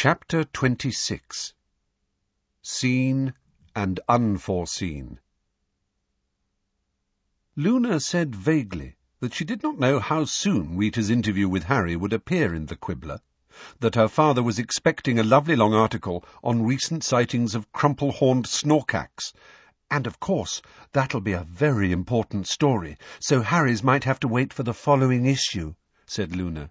Chapter 26. Seen and Unforeseen. Luna said vaguely that she did not know how soon Rita's interview with Harry would appear in the Quibbler, that her father was expecting a lovely long article on recent sightings of crumple-horned snorkax, and of course that'll be a very important story, so Harry's might have to wait for the following issue, said Luna.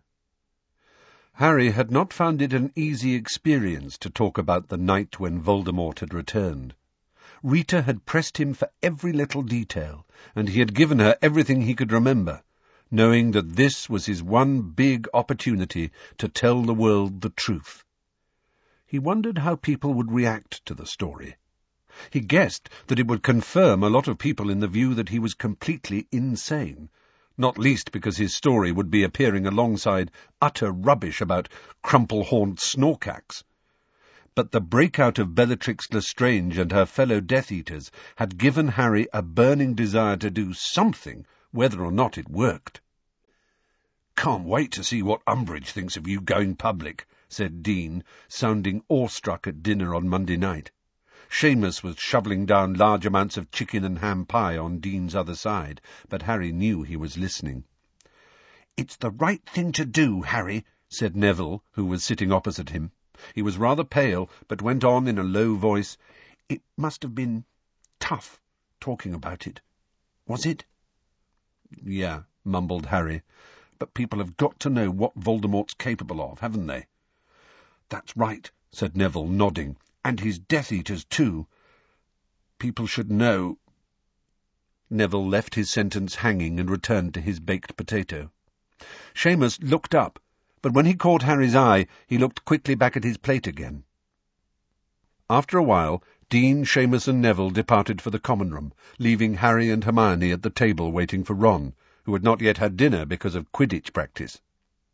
Harry had not found it an easy experience to talk about the night when Voldemort had returned. Rita had pressed him for every little detail, and he had given her everything he could remember, knowing that this was his one big opportunity to tell the world the truth. He wondered how people would react to the story. He guessed that it would confirm a lot of people in the view that he was completely insane, not least because his story would be appearing alongside utter rubbish about crumple-horned snorkax. But the breakout of Bellatrix Lestrange and her fellow Death Eaters had given Harry a burning desire to do something, whether or not it worked. "Can't wait to see what Umbridge thinks of you going public," said Dean, sounding awestruck at dinner on Monday night. Seamus was shoveling down large amounts of chicken and ham pie on Dean's other side, but Harry knew he was listening. "It's the right thing to do, Harry," said Neville, who was sitting opposite him. He was rather pale, but went on in a low voice. "It must have been tough, talking about it. Was it?" "Yeah," mumbled Harry. "But people have got to know what Voldemort's capable of, haven't they?" "That's right," said Neville, nodding. "And his Death Eaters, too. People should know—" Neville left his sentence hanging and returned to his baked potato. Seamus looked up, but when he caught Harry's eye, he looked quickly back at his plate again. After a while, Dean, Seamus and Neville departed for the common room, leaving Harry and Hermione at the table waiting for Ron, who had not yet had dinner because of Quidditch practice.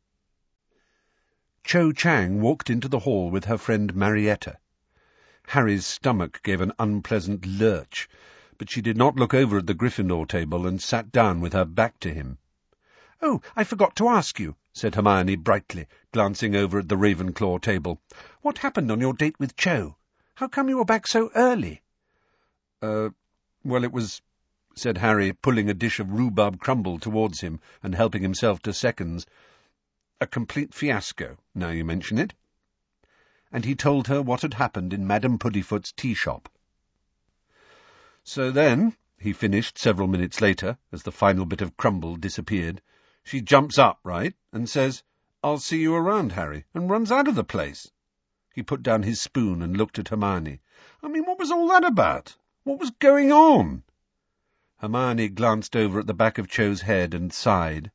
Cho Chang walked into the hall with her friend Marietta. Harry's stomach gave an unpleasant lurch, but she did not look over at the Gryffindor table and sat down with her back to him. "Oh, I forgot to ask you," said Hermione brightly, glancing over at the Ravenclaw table. "What happened on your date with Cho? How come you were back so early?" Well, it was," said Harry, pulling a dish of rhubarb crumble towards him and helping himself to seconds, "a complete fiasco, now you mention it." And he told her what had happened in Madame Puddifoot's tea-shop. "So then," he finished several minutes later, as the final bit of crumble disappeared, "she jumps up, right, and says, 'I'll see you around, Harry,' and runs out of the place." He put down his spoon and looked at Hermione. "I mean, what was all that about? What was going on?" Hermione glanced over at the back of Cho's head and sighed.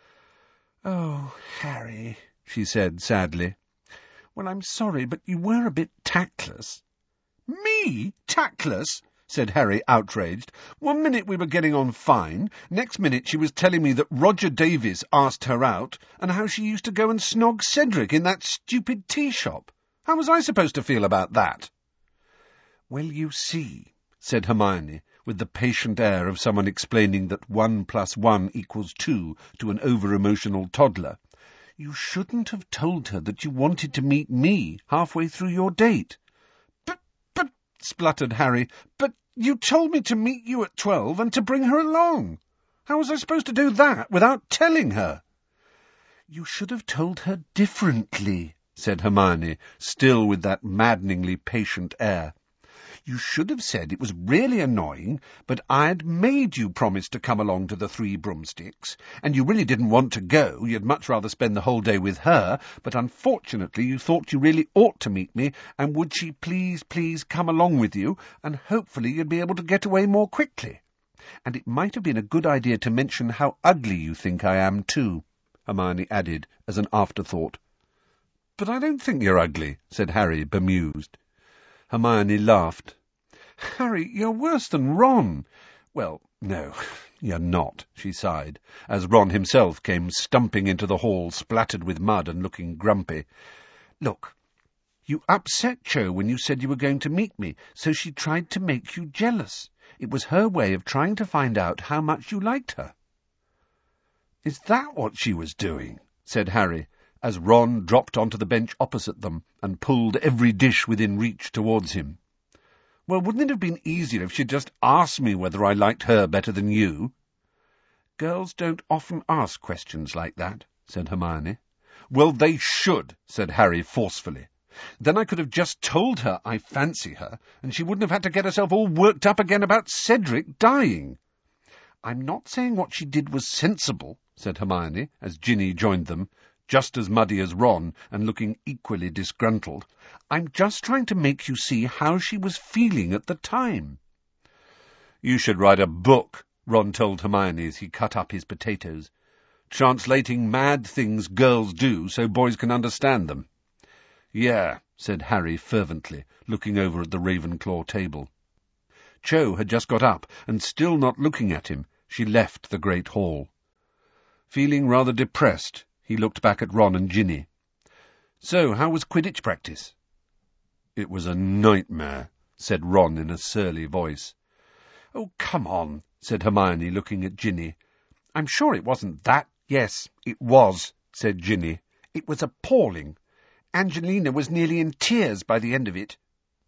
"Oh, Harry," she said sadly. "Well, I'm sorry, but you were a bit tactless." "Me? Tactless?" said Harry, outraged. "One minute we were getting on fine, next minute she was telling me that Roger Davies asked her out, and how she used to go and snog Cedric in that stupid tea-shop. How was I supposed to feel about that?" "Well, you see," said Hermione, with the patient air of someone explaining that 1 + 1 = 2 to an over-emotional toddler, "you shouldn't have told her that you wanted to meet me halfway through your date." But, spluttered Harry, "but you told me to meet you at 12 and to bring her along. How was I supposed to do that without telling her?" "You should have told her differently," said Hermione, still with that maddeningly patient air. "You should have said it was really annoying, but I'd made you promise to come along to the Three Broomsticks, and you really didn't want to go, you'd much rather spend the whole day with her, but unfortunately you thought you really ought to meet me, and would she please come along with you, and hopefully you'd be able to get away more quickly. And it might have been a good idea to mention how ugly you think I am, too," Hermione added as an afterthought. "But I don't think you're ugly," said Harry, bemused. Hermione laughed. "Harry, you're worse than Ron." "Well, no, you're not," she sighed, as Ron himself came stumping into the hall, splattered with mud and looking grumpy. "Look, you upset Cho when you said you were going to meet me, so she tried to make you jealous. It was her way of trying to find out how much you liked her." "Is that what she was doing?" said Harry, as Ron dropped onto the bench opposite them and pulled every dish within reach towards him. "Well, wouldn't it have been easier if she'd just asked me whether I liked her better than you?" "Girls don't often ask questions like that," said Hermione. "Well, they should," said Harry forcefully. "Then I could have just told her I fancy her, and she wouldn't have had to get herself all worked up again about Cedric dying." "I'm not saying what she did was sensible," said Hermione, as Ginny joined them, just as muddy as Ron and looking equally disgruntled. "I'm just trying to make you see how she was feeling at the time." "You should write a book," Ron told Hermione as he cut up his potatoes, "translating mad things girls do so boys can understand them." "Yeah," said Harry fervently, looking over at the Ravenclaw table. Cho had just got up, and still not looking at him, she left the great hall. Feeling rather depressed, he looked back at Ron and Ginny. "So, how was Quidditch practice?" "It was a nightmare," said Ron in a surly voice. "Oh, come on," said Hermione, looking at Ginny. "I'm sure it wasn't that." "Yes, it was," said Ginny. "It was appalling. Angelina was nearly in tears by the end of it."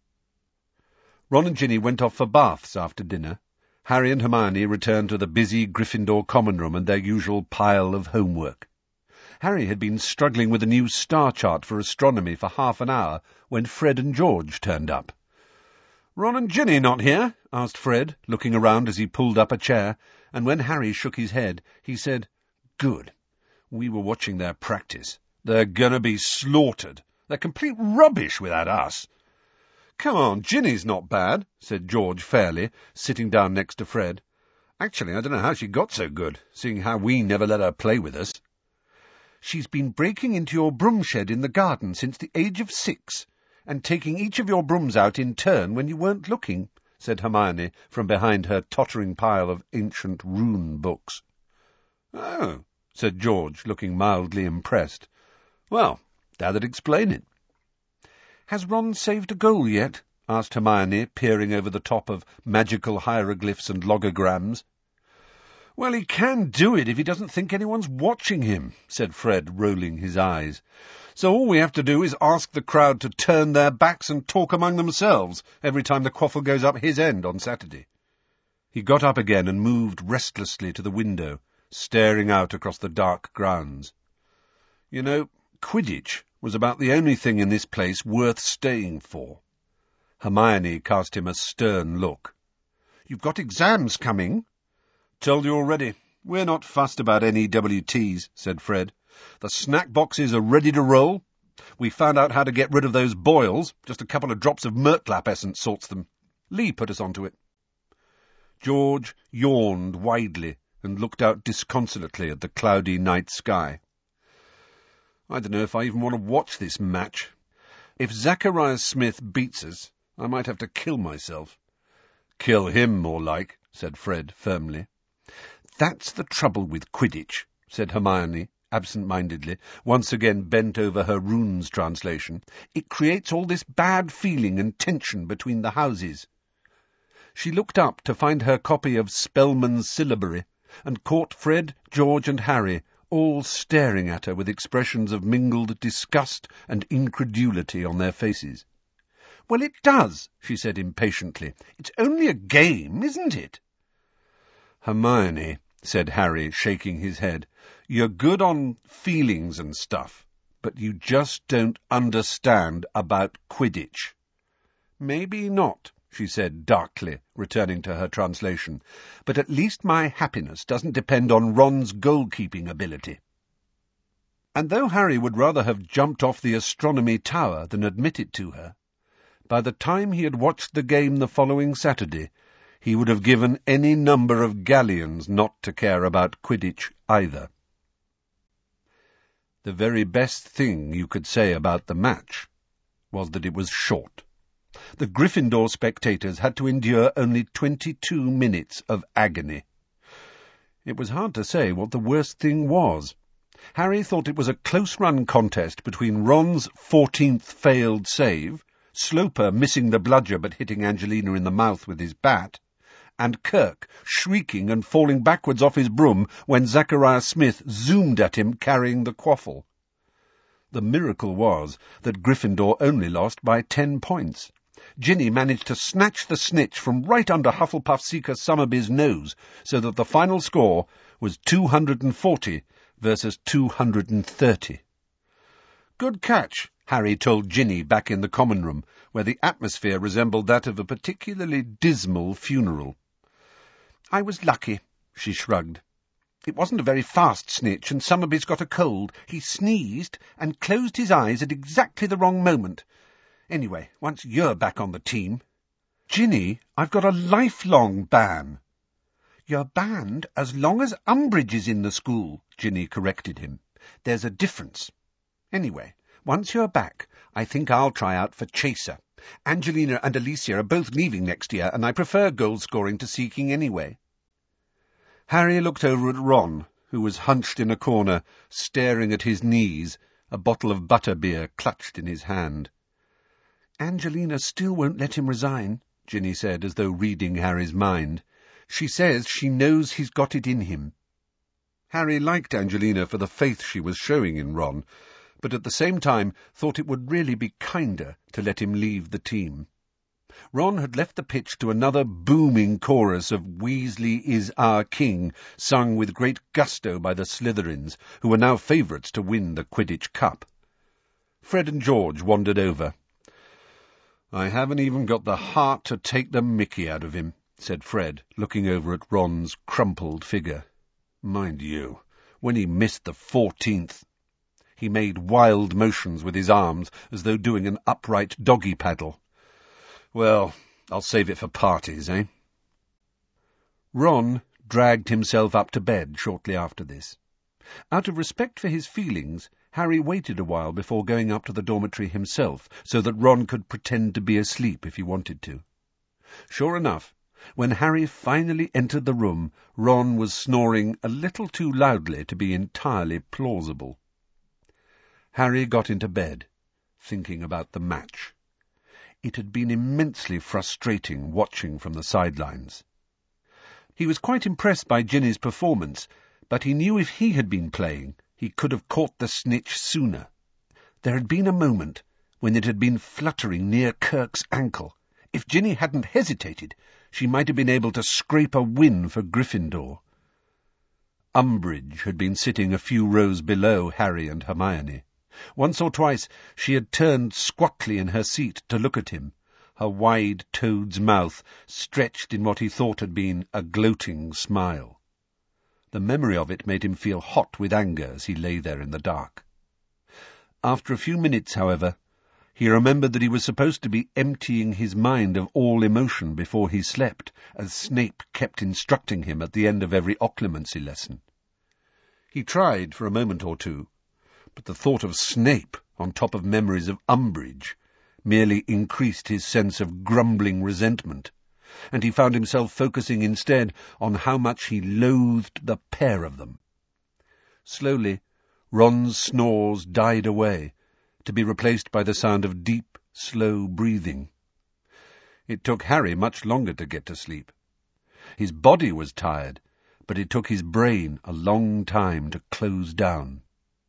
Ron and Ginny went off for baths after dinner. Harry and Hermione returned to the busy Gryffindor common room and their usual pile of homework. Harry had been struggling with a new star chart for astronomy for half an hour when Fred and George turned up. "Ron and Ginny not here?" asked Fred, looking around as he pulled up a chair, and when Harry shook his head, he said, "Good. We were watching their practice. They're gonna be slaughtered. They're complete rubbish without us." "Come on, Ginny's not bad," said George fairly, sitting down next to Fred. "Actually, I don't know how she got so good, seeing how we never let her play with us." "She's been breaking into your broom shed in the garden since the age of 6, and taking each of your brooms out in turn when you weren't looking," said Hermione from behind her tottering pile of ancient rune books. "Oh," said George, looking mildly impressed. "Well, that'd explain it." "Has Ron saved a goal yet?" asked Hermione, peering over the top of magical hieroglyphs and logograms. "Well, he can do it if he doesn't think anyone's watching him," said Fred, rolling his eyes. "So all we have to do is ask the crowd to turn their backs and talk among themselves every time the quaffle goes up his end on Saturday." He got up again and moved restlessly to the window, staring out across the dark grounds. "You know, Quidditch was about the only thing in this place worth staying for." Hermione cast him a stern look. "You've got exams coming." "Told you already. We're not fussed about NEWTs," said Fred. "The snack boxes are ready to roll. We found out how to get rid of those boils. Just a couple of drops of Murtlap essence sorts them. Lee put us onto it." George yawned widely and looked out disconsolately at the cloudy night sky. "I don't know if I even want to watch this match. If Zachariah Smith beats us, I might have to kill myself." "Kill him, more like," said Fred firmly. "That's the trouble with Quidditch," said Hermione, absent-mindedly, once again bent over her runes translation. "It creates all this bad feeling and tension between the houses." She looked up to find her copy of Spellman's Syllabary, and caught Fred, George, and Harry all staring at her with expressions of mingled disgust and incredulity on their faces. "Well, it does," she said impatiently. "It's only a game, isn't it?" "Hermione," said Harry, shaking his head, "you're good on feelings and stuff, but you just don't understand about Quidditch." "Maybe not," she said darkly, returning to her translation, "but at least my happiness doesn't depend on Ron's goalkeeping ability." And though Harry would rather have jumped off the astronomy tower than admit it to her, by the time he had watched the game the following Saturday, he would have given any number of galleons not to care about Quidditch either. The very best thing you could say about the match was that it was short. The Gryffindor spectators had to endure only 22 minutes of agony. It was hard to say what the worst thing was. Harry thought it was a close-run contest between Ron's 14th failed save, Sloper missing the bludger but hitting Angelina in the mouth with his bat, and Kirk shrieking and falling backwards off his broom when Zachariah Smith zoomed at him carrying the quaffle. The miracle was that Gryffindor only lost by 10 points. Ginny managed to snatch the snitch from right under Hufflepuff Seeker Somerby's nose, so that the final score was 240 versus 230. "Good catch," Harry told Ginny back in the common room, where the atmosphere resembled that of a particularly dismal funeral. "I was lucky," she shrugged. "It wasn't a very fast snitch, and Somerby's got a cold. He sneezed and closed his eyes at exactly the wrong moment. Anyway, once you're back on the team—" "Ginny, I've got a lifelong ban." "You're banned as long as Umbridge is in the school," Ginny corrected him. "There's a difference. Anyway, once you're back, I think I'll try out for Chaser. Angelina and Alicia are both leaving next year, and I prefer goal-scoring to seeking anyway." Harry looked over at Ron, who was hunched in a corner, staring at his knees, a bottle of butterbeer clutched in his hand. "Angelina still won't let him resign," Ginny said, as though reading Harry's mind. "She says she knows he's got it in him." Harry liked Angelina for the faith she was showing in Ron, but at the same time thought it would really be kinder to let him leave the team. Ron had left the pitch to another booming chorus of "Weasley is our king," sung with great gusto by the Slytherins, who were now favourites to win the Quidditch Cup. Fred and George wandered over. "I haven't even got the heart to take the mickey out of him," said Fred, looking over at Ron's crumpled figure. "Mind you, when he missed the 14th... He made wild motions with his arms, as though doing an upright doggy paddle. "Well, I'll save it for parties, eh?" Ron dragged himself up to bed shortly after this. Out of respect for his feelings, Harry waited a while before going up to the dormitory himself, so that Ron could pretend to be asleep if he wanted to. Sure enough, when Harry finally entered the room, Ron was snoring a little too loudly to be entirely plausible. Harry got into bed, thinking about the match. It had been immensely frustrating watching from the sidelines. He was quite impressed by Ginny's performance, but he knew if he had been playing, he could have caught the snitch sooner. There had been a moment when it had been fluttering near Kirk's ankle. If Ginny hadn't hesitated, she might have been able to scrape a win for Gryffindor. Umbridge had been sitting a few rows below Harry and Hermione. Once or twice she had turned squatly in her seat to look at him, her wide toad's mouth stretched in what he thought had been a gloating smile. The memory of it made him feel hot with anger as he lay there in the dark. After a few minutes, however, he remembered that he was supposed to be emptying his mind of all emotion before he slept, as Snape kept instructing him at the end of every occlumency lesson. He tried for a moment or two, but the thought of Snape on top of memories of Umbridge merely increased his sense of grumbling resentment, and he found himself focusing instead on how much he loathed the pair of them. Slowly, Ron's snores died away, to be replaced by the sound of deep, slow breathing. It took Harry much longer to get to sleep. His body was tired, but it took his brain a long time to close down.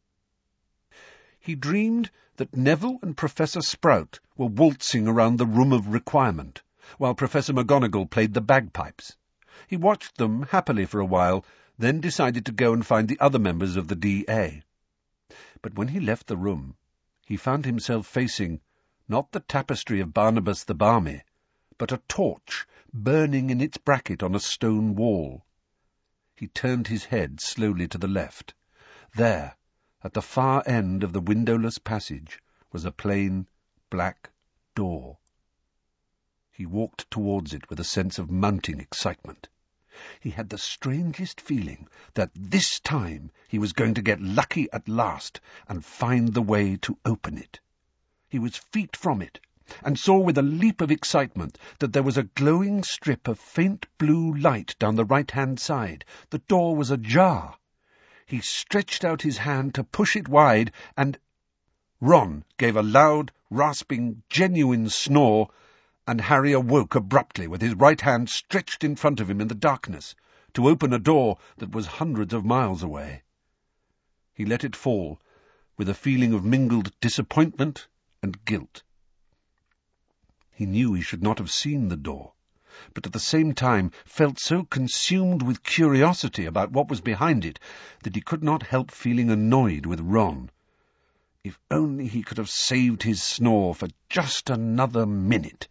He dreamed that Neville and Professor Sprout were waltzing around the Room of Requirement, while Professor McGonagall played the bagpipes. He watched them happily for a while, then decided to go and find the other members of the D.A. But when he left the room, he found himself facing not the tapestry of Barnabas the Barmy, but a torch burning in its bracket on a stone wall. He turned his head slowly to the left. There, at the far end of the windowless passage, was a plain, black door. He walked towards it with a sense of mounting excitement. He had the strangest feeling that this time he was going to get lucky at last and find the way to open it. He was feet from it, and saw with a leap of excitement that there was a glowing strip of faint blue light down the right-hand side. The door was ajar. He stretched out his hand to push it wide, and Ron gave a loud, rasping, genuine snore, and Harry awoke abruptly with his right hand stretched in front of him in the darkness, to open a door that was hundreds of miles away. He let it fall, with a feeling of mingled disappointment and guilt. He knew he should not have seen the door, but at the same time felt so consumed with curiosity about what was behind it that he could not help feeling annoyed with Ron. If only he could have saved his snore for just another minute.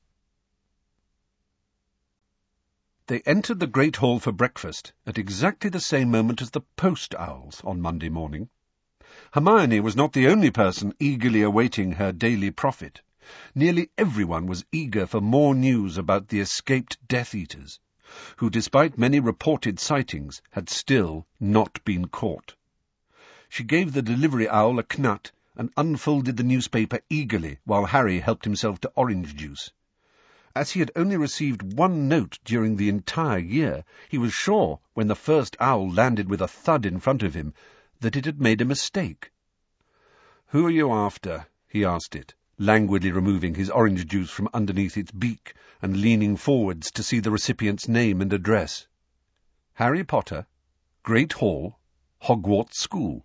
They entered the great hall for breakfast at exactly the same moment as the post owls on Monday morning. Hermione was not the only person eagerly awaiting her daily prophet. Nearly everyone was eager for more news about the escaped Death Eaters, who, despite many reported sightings, had still not been caught. She gave the delivery owl a knut and unfolded the newspaper eagerly while Harry helped himself to orange juice. As he had only received one note during the entire year, he was sure, when the first owl landed with a thud in front of him, that it had made a mistake. "Who are you after?" he asked it, languidly removing his orange juice from underneath its beak and leaning forwards to see the recipient's name and address. "Harry Potter, Great Hall, Hogwarts School."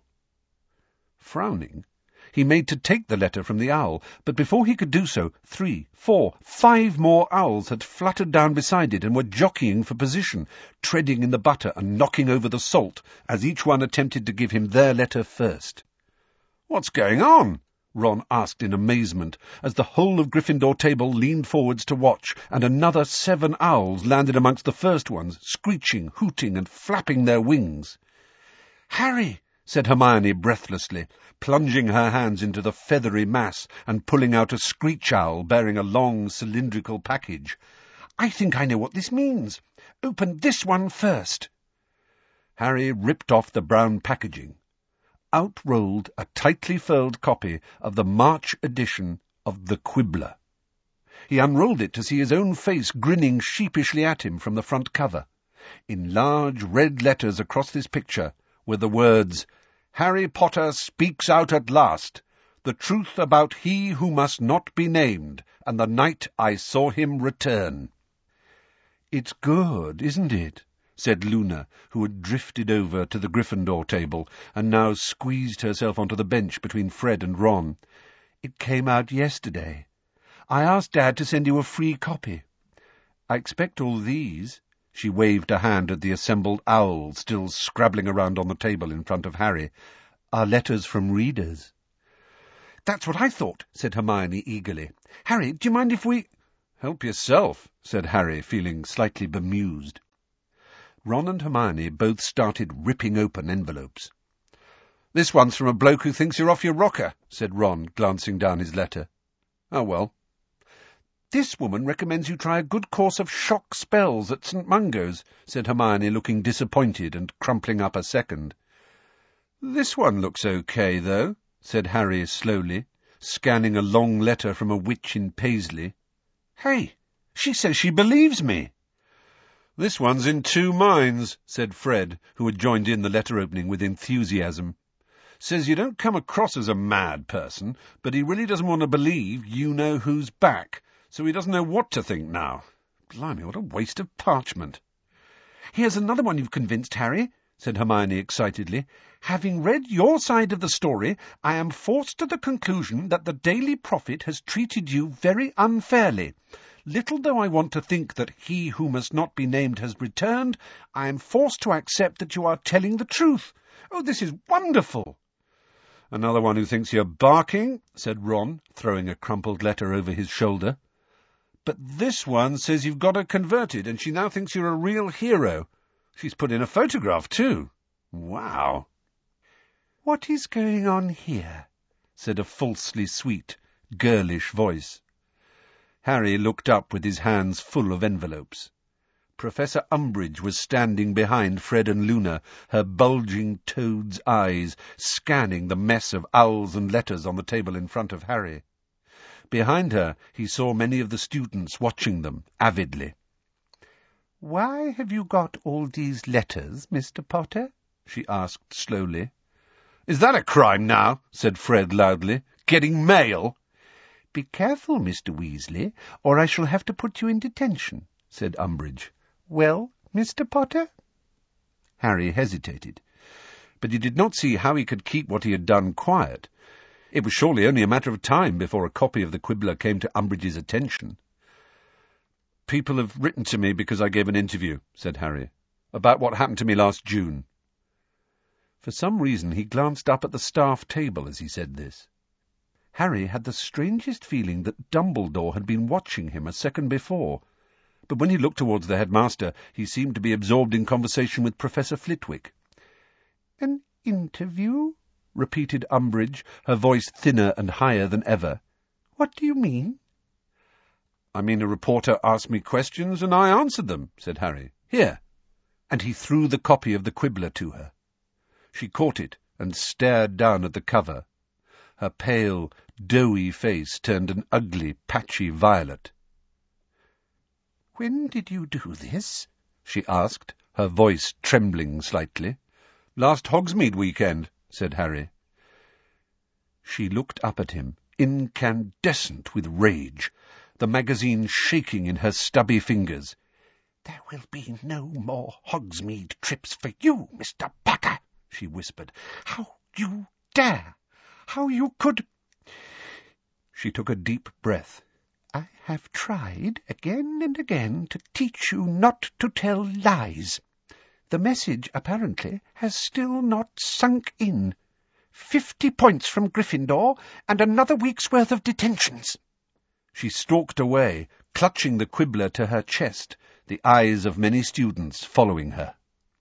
Frowning, he made to take the letter from the owl, but before he could do so, 3, 4, 5 more owls had fluttered down beside it and were jockeying for position, treading in the butter and knocking over the salt, as each one attempted to give him their letter first. "What's going on?" Ron asked in amazement, as the whole of Gryffindor table leaned forwards to watch, and another 7 owls landed amongst the first ones, screeching, hooting, and flapping their wings. "Harry!" said Hermione breathlessly, plunging her hands into the feathery mass and pulling out a screech owl bearing a long cylindrical package. "I think I know what this means. Open this one first." Harry ripped off the brown packaging. Out rolled a tightly furled copy of the March edition of The Quibbler. He unrolled it to see his own face grinning sheepishly at him from the front cover. In large red letters across this picture were the words, "Harry Potter speaks out at last. The truth about he who must not be named, and the night I saw him return." "It's good, isn't it?" said Luna, who had drifted over to the Gryffindor table and now squeezed herself onto the bench between Fred and Ron. "It came out yesterday. I asked Dad to send you a free copy. I expect all these," she waved a hand at the assembled owls still scrabbling around on the table in front of Harry, "are letters from readers." "That's what I thought," said Hermione eagerly. "Harry, do you mind if we—" "Help yourself," said Harry, feeling slightly bemused. Ron and Hermione both started ripping open envelopes. "This one's from a bloke who thinks you're off your rocker," said Ron, glancing down his letter. "Oh, well." "This woman recommends you try a good course of shock spells at St. Mungo's," said Hermione, looking disappointed and crumpling up a second. "This one looks okay, though," said Harry slowly, scanning a long letter from a witch in Paisley. "Hey, she says she believes me." "This one's in 2 minds," said Fred, who had joined in the letter-opening with enthusiasm. "Says you don't come across as a mad person, but he really doesn't want to believe you know who's back, so he doesn't know what to think now. Blimey, what a waste of parchment." "Here's another one you've convinced, Harry," said Hermione excitedly. "Having read your side of the story, I am forced to the conclusion that the Daily Prophet has treated you very unfairly. Little though I want to think that he who must not be named has returned, I am forced to accept that you are telling the truth. Oh, this is wonderful." "Another one who thinks you're barking," said Ron, throwing a crumpled letter over his shoulder. "But this one says you've got her converted, and she now thinks you're a real hero. She's put in a photograph, too. Wow." "What is going on here?" said a falsely sweet, girlish voice. Harry looked up with his hands full of envelopes. Professor Umbridge was standing behind Fred and Luna, her bulging toad's eyes scanning the mess of owls and letters on the table in front of Harry. Behind her he saw many of the students watching them avidly. "Why have you got all these letters, Mr. Potter?" she asked slowly. "Is that a crime now?" said Fred loudly. "Getting mail?" "Be careful, Mr. Weasley, or I shall have to put you in detention," said Umbridge. "Well, Mr. Potter?" Harry hesitated. but he did not see how he could keep what he had done quiet. It was surely only a matter of time before a copy of the Quibbler came to Umbridge's attention. "People have written to me because I gave an interview," said Harry, "about what happened to me last June." For some reason he glanced up at the staff table as he said this. Harry had the strangest feeling that Dumbledore had been watching him a second before, but when he looked towards the headmaster he seemed to be absorbed in conversation with Professor Flitwick. "An interview?" repeated Umbridge, her voice thinner and higher than ever. "What do you mean?" "I mean a reporter asked me questions and I answered them," said Harry. "Here." And he threw the copy of the Quibbler to her. She caught it and stared down at the cover. Her pale, doughy face turned an ugly, patchy violet. "When did you do this?" she asked, her voice trembling slightly. "Last Hogsmeade weekend," said Harry. She looked up at him, incandescent with rage, the magazine shaking in her stubby fingers. "There will be no more Hogsmeade trips for you, Mr. Potter," she whispered. "How you dare! How you could—" She took a deep breath. "I have tried again and again to teach you not to tell lies. The message, apparently, has still not sunk in. 50 points from Gryffindor, and another week's worth of detentions." She stalked away, clutching the Quibbler to her chest, the eyes of many students following her.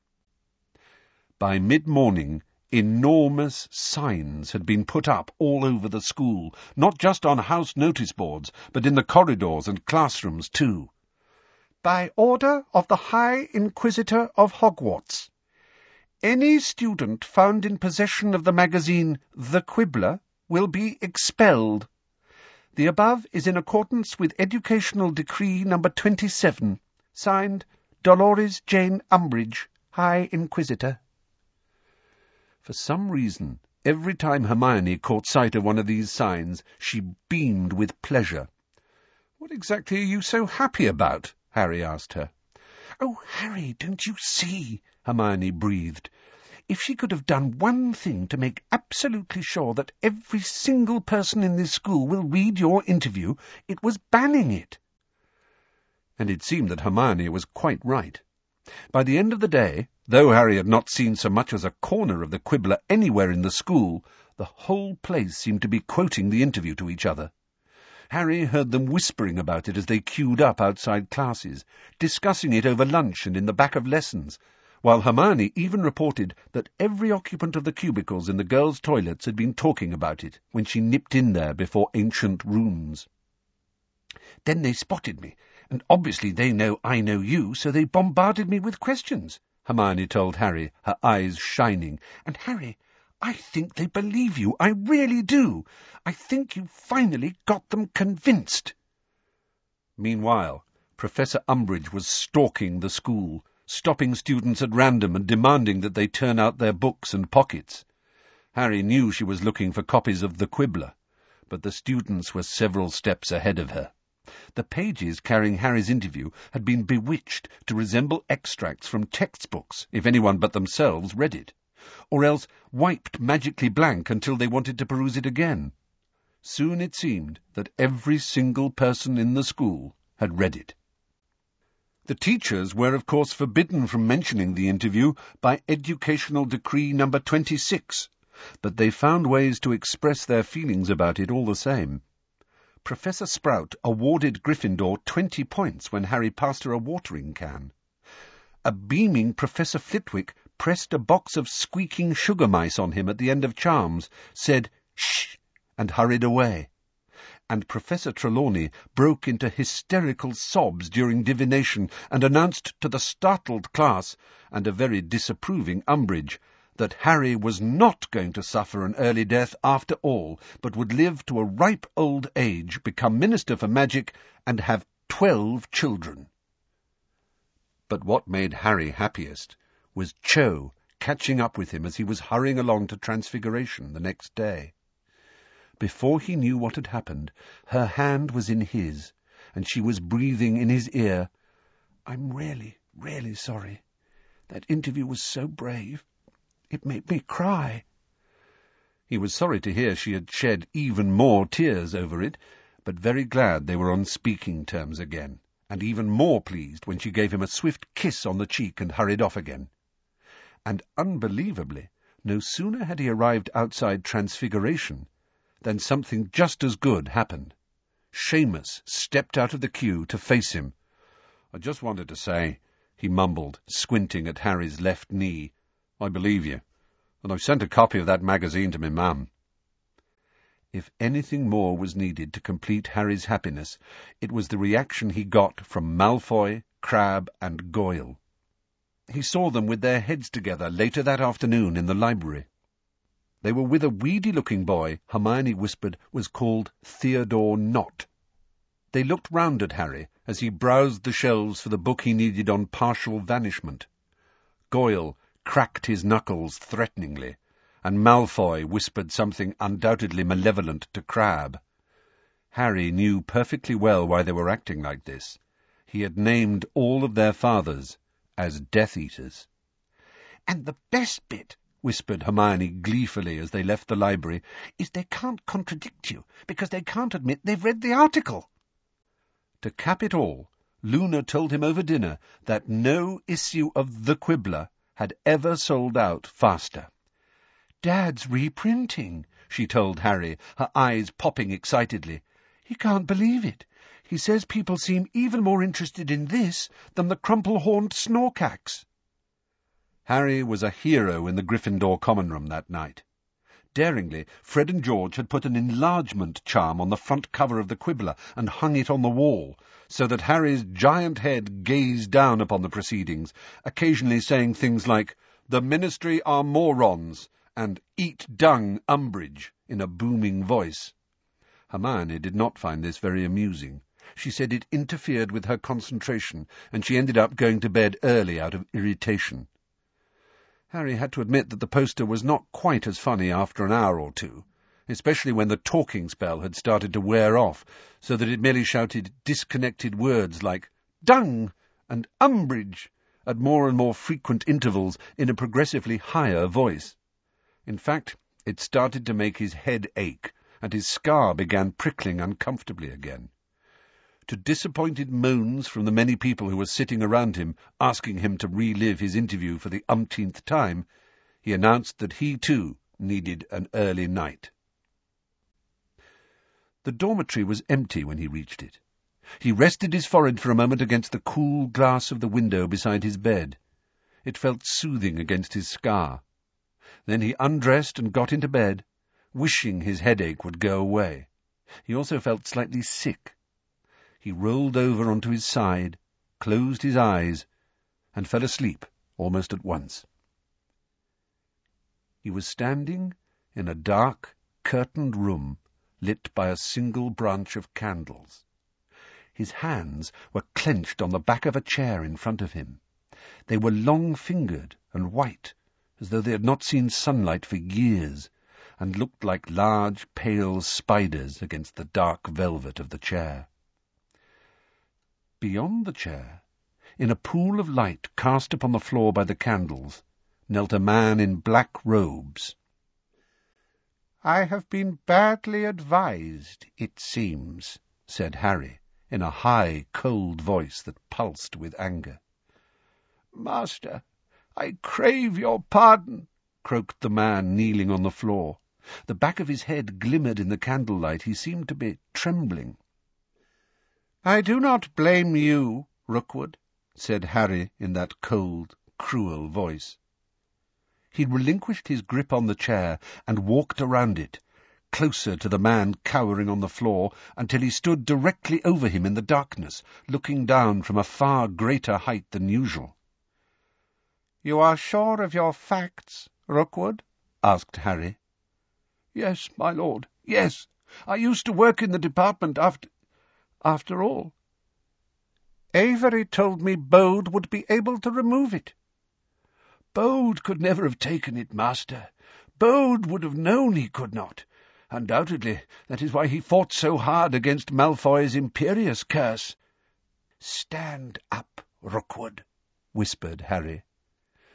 By mid-morning, enormous signs had been put up all over the school, not just on house notice boards, but in the corridors and classrooms too. "By order of the High Inquisitor of Hogwarts. Any student found in possession of the magazine The Quibbler will be expelled. The above is in accordance with Educational Decree No. 27, signed Dolores Jane Umbridge, High Inquisitor." For some reason, every time Hermione caught sight of one of these signs, she beamed with pleasure. "What exactly are you so happy about?" Harry asked her. "Oh, Harry, don't you see?" Hermione breathed. "If she could have done one thing to make absolutely sure that every single person in this school will read your interview, it was banning it." And it seemed that Hermione was quite right. By the end of the day, though Harry had not seen so much as a corner of the Quibbler anywhere in the school, the whole place seemed to be quoting the interview to each other. Harry heard them whispering about it as they queued up outside classes, discussing it over lunch and in the back of lessons, while Hermione even reported that every occupant of the cubicles in the girls' toilets had been talking about it when she nipped in there before ancient runes. "Then they spotted me, and obviously they know I know you, so they bombarded me with questions," Hermione told Harry, her eyes shining. "And Harry, I think they believe you. I really do. I think you finally got them convinced." Meanwhile, Professor Umbridge was stalking the school, stopping students at random and demanding that they turn out their books and pockets. Harry knew she was looking for copies of The Quibbler, but the students were several steps ahead of her. The pages carrying Harry's interview had been bewitched to resemble extracts from textbooks if anyone but themselves read it, or else wiped magically blank until they wanted to peruse it again. Soon it seemed that every single person in the school had read it. The teachers were, of course, forbidden from mentioning the interview by Educational Decree No. 26, but they found ways to express their feelings about it all the same. Professor Sprout awarded Gryffindor 20 points when Harry passed her a watering can. A beaming Professor Flitwick pressed a box of squeaking sugar mice on him at the end of charms, said "shh," and hurried away. And Professor Trelawney broke into hysterical sobs during divination and announced to the startled class, and a very disapproving Umbridge, that Harry was not going to suffer an early death after all, but would live to a ripe old age, become Minister for Magic, and have 12 children. But what made Harry happiest was Cho catching up with him as he was hurrying along to Transfiguration the next day. Before he knew what had happened, her hand was in his, and she was breathing in his ear, "I'm really, really sorry. That interview was so brave. It made me cry." He was sorry to hear she had shed even more tears over it, but very glad they were on speaking terms again, and even more pleased when she gave him a swift kiss on the cheek and hurried off again. And unbelievably, no sooner had he arrived outside Transfiguration than something just as good happened. Seamus stepped out of the queue to face him. "I just wanted to say," he mumbled, squinting at Harry's left knee, "I believe you, and I've sent a copy of that magazine to me mum." If anything more was needed to complete Harry's happiness, it was the reaction he got from Malfoy, Crabbe, and Goyle. He saw them with their heads together later that afternoon in the library. They were with a weedy-looking boy Hermione whispered was called Theodore Nott. They looked round at Harry as he browsed the shelves for the book he needed on partial vanishment. Goyle cracked his knuckles threateningly, and Malfoy whispered something undoubtedly malevolent to Crabbe. Harry knew perfectly well why they were acting like this. He had named all of their fathers as Death Eaters. "And the best bit," whispered Hermione gleefully as they left the library, "is they can't contradict you, because they can't admit they've read the article." To cap it all, Luna told him over dinner that no issue of The Quibbler had ever sold out faster. "Dad's reprinting," she told Harry, her eyes popping excitedly. "He can't believe it. He says people seem even more interested in this than the crumple-horned Snorkax." Harry was a hero in the Gryffindor common room that night. Daringly, Fred and George had put an enlargement charm on the front cover of the Quibbler and hung it on the wall, so that Harry's giant head gazed down upon the proceedings, occasionally saying things like, "The Ministry are morons," and "Eat dung, Umbridge," in a booming voice. Hermione did not find this very amusing. She said it interfered with her concentration, and she ended up going to bed early out of irritation. Harry had to admit that the poster was not quite as funny after an hour or two, especially when the talking spell had started to wear off, so that it merely shouted disconnected words like "dung" and "Umbridge" at more and more frequent intervals in a progressively higher voice. In fact, it started to make his head ache, and his scar began prickling uncomfortably again. To disappointed moans from the many people who were sitting around him, asking him to relive his interview for the umpteenth time, he announced that he, too, needed an early night. The dormitory was empty when he reached it. He rested his forehead for a moment against the cool glass of the window beside his bed. It felt soothing against his scar. Then he undressed and got into bed, wishing his headache would go away. He also felt slightly sick. He rolled over onto his side, closed his eyes, and fell asleep almost at once. He was standing in a dark, curtained room lit by a single branch of candles. His hands were clenched on the back of a chair in front of him. They were long-fingered and white, as though they had not seen sunlight for years, and looked like large, pale spiders against the dark velvet of the chair. Beyond the chair, in a pool of light cast upon the floor by the candles, knelt a man in black robes. "I have been badly advised, it seems," said Harry, in a high, cold voice that pulsed with anger. "Master, I crave your pardon," croaked the man kneeling on the floor. The back of his head glimmered in the candlelight. He seemed to be trembling. "I do not blame you, Rookwood," said Harry in that cold, cruel voice. He relinquished his grip on the chair and walked around it, closer to the man cowering on the floor, until he stood directly over him in the darkness, looking down from a far greater height than usual. "You are sure of your facts, Rookwood?" asked Harry. "Yes, my lord, yes. I used to work in the department after all. Avery told me Bode would be able to remove it." "Bode could never have taken it, master. Bode would have known he could not. Undoubtedly, that is why he fought so hard against Malfoy's Imperious curse." "Stand up, Rookwood," whispered Harry.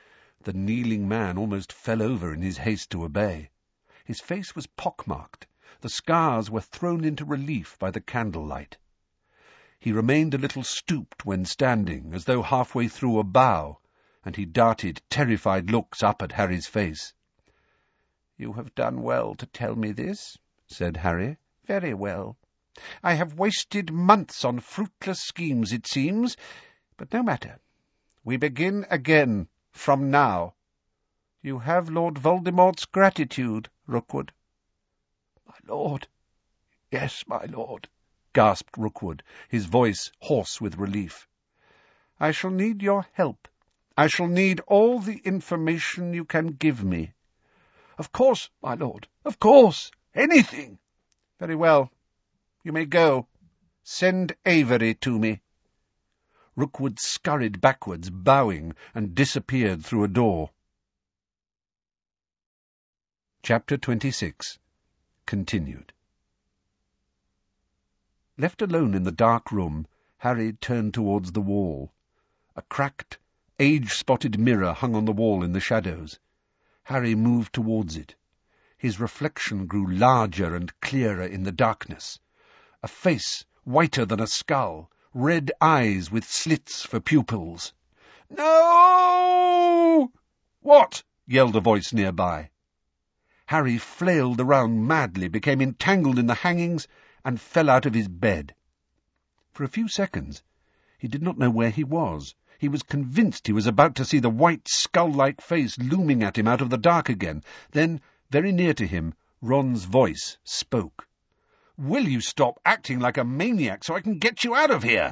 The kneeling man almost fell over in his haste to obey. His face was pockmarked. The scars were thrown into relief by the candlelight. He remained a little stooped when standing, as though halfway through a bow, and he darted terrified looks up at Harry's face. "You have done well to tell me this," said Harry. "Very well. I have wasted months on fruitless schemes, it seems, but no matter. We begin again, from now. You have Lord Voldemort's gratitude, Rookwood." "My lord." "Yes, my lord," gasped Rookwood, his voice hoarse with relief. "I shall need your help. I shall need all the information you can give me." "Of course, my lord, of course. Anything." "Very well. You may go. Send Avery to me." Rookwood scurried backwards, bowing, and disappeared through a door. Chapter 26. Continued. Left alone in the dark room, Harry turned towards the wall. A cracked, age-spotted mirror hung on the wall in the shadows. Harry moved towards it. His reflection grew larger and clearer in the darkness. A face whiter than a skull, red eyes with slits for pupils. "No!" "What?" yelled a voice nearby. Harry flailed around madly, became entangled in the hangings, and fell out of his bed. For a few seconds he did not know where he was. He was convinced he was about to see the white, skull-like face looming at him out of the dark again. Then, very near to him, Ron's voice spoke. "Will you stop acting like a maniac so I can get you out of here?"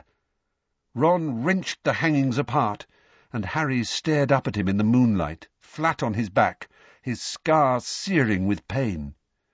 Ron wrenched the hangings apart, and Harry stared up at him in the moonlight, flat on his back, his scar searing with pain.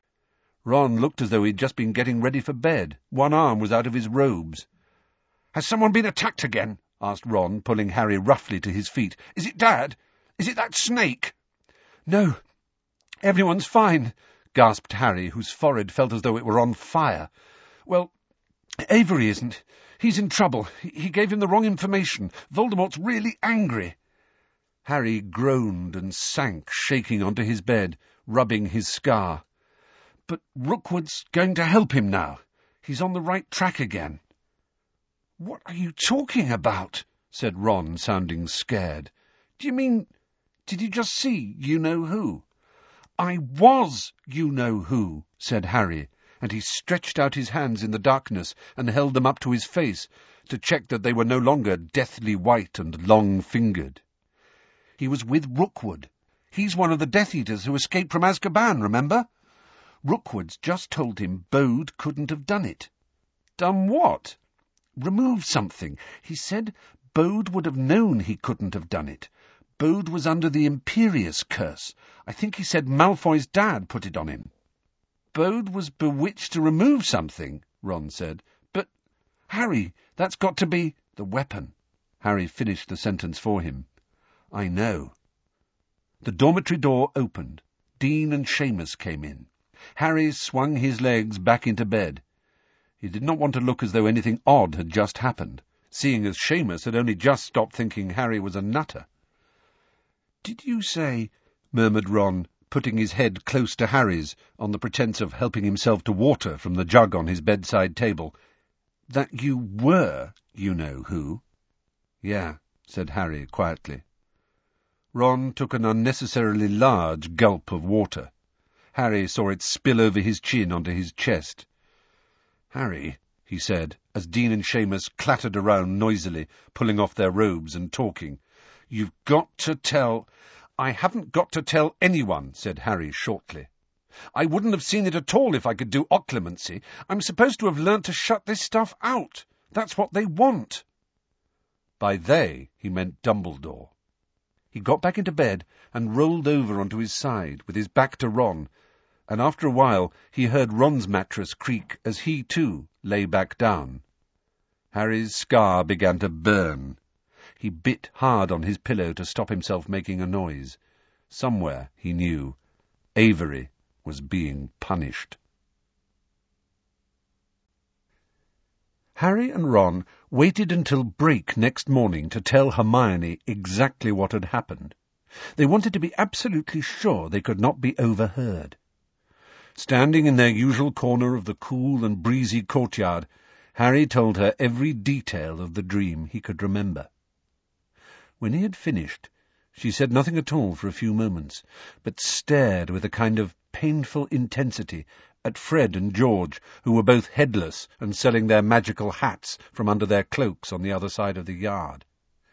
Ron looked as though he'd just been getting ready for bed. One arm was out of his robes. "Has someone been attacked again?" asked Ron, pulling Harry roughly to his feet. "Is it Dad? Is it that snake?" "No, everyone's fine," gasped Harry, whose forehead felt as though it were on fire. "Well, Avery isn't. He's in trouble. He gave him the wrong information. Voldemort's really angry." Harry groaned and sank, shaking onto his bed, rubbing his scar. "But Rookwood's going to help him now. He's on the right track again." "What are you talking about?" said Ron, sounding scared. "Do you mean, did you just see you-know-who?" "I was you-know-who," said Harry, and he stretched out his hands in the darkness and held them up to his face to check that they were no longer deathly white and long-fingered. "He was with Rookwood. He's one of the Death Eaters who escaped from Azkaban, remember? Rookwood's just told him Bode couldn't have done it." "Done what?" "Remove something. He said Bode would have known he couldn't have done it. Bode was under the Imperius curse. I think he said Malfoy's dad put it on him." "Bode was bewitched to remove something," Ron said. "But, Harry, that's got to be—" "The weapon." Harry finished the sentence for him. "I know." The dormitory door opened. Dean and Seamus came in. Harry swung his legs back into bed. He did not want to look as though anything odd had just happened, seeing as Seamus had only just stopped thinking Harry was a nutter. "Did you say," murmured Ron, putting his head close to Harry's on the pretence of helping himself to water from the jug on his bedside table, "that you were you-know-who?" "Yeah," said Harry quietly. Ron took an unnecessarily large gulp of water. Harry saw it spill over his chin onto his chest. "Harry," he said, as Dean and Seamus clattered around noisily, pulling off their robes and talking, "you've got to tell—" "I haven't got to tell anyone," said Harry shortly. "I wouldn't have seen it at all if I could do occlumency. I'm supposed to have learnt to shut this stuff out. That's what they want." By they, he meant Dumbledore. He got back into bed and rolled over onto his side, with his back to Ron, and after a while he heard Ron's mattress creak as he, too, lay back down. Harry's scar began to burn. He bit hard on his pillow to stop himself making a noise. Somewhere, he knew, Avery was being punished. Harry and Ron waited until break next morning to tell Hermione exactly what had happened. They wanted to be absolutely sure they could not be overheard. Standing in their usual corner of the cool and breezy courtyard, Harry told her every detail of the dream he could remember. When he had finished, she said nothing at all for a few moments, but stared with a kind of painful intensity at Fred and George, who were both headless and selling their magical hats from under their cloaks on the other side of the yard.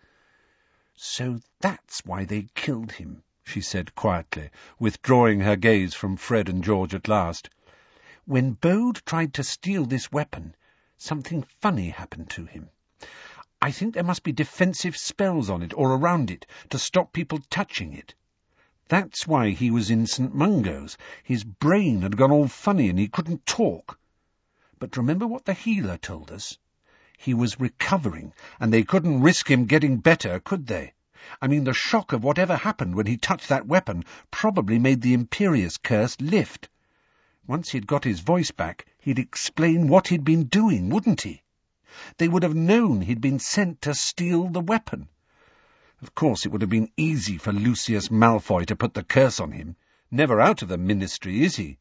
"So that's why they killed him," she said quietly, withdrawing her gaze from Fred and George at last. "When Bode tried to steal this weapon, something funny happened to him. I think there must be defensive spells on it or around it to stop people touching it. That's why he was in St. Mungo's. His brain had gone all funny and he couldn't talk. But remember what the healer told us? He was recovering, and they couldn't risk him getting better, could they? I mean, the shock of whatever happened when he touched that weapon probably made the Imperious curse lift. Once he'd got his voice back, he'd explain what he'd been doing, wouldn't he? They would have known he'd been sent to steal the weapon. Of course, it would have been easy for Lucius Malfoy to put the curse on him. Never out of the Ministry, is he?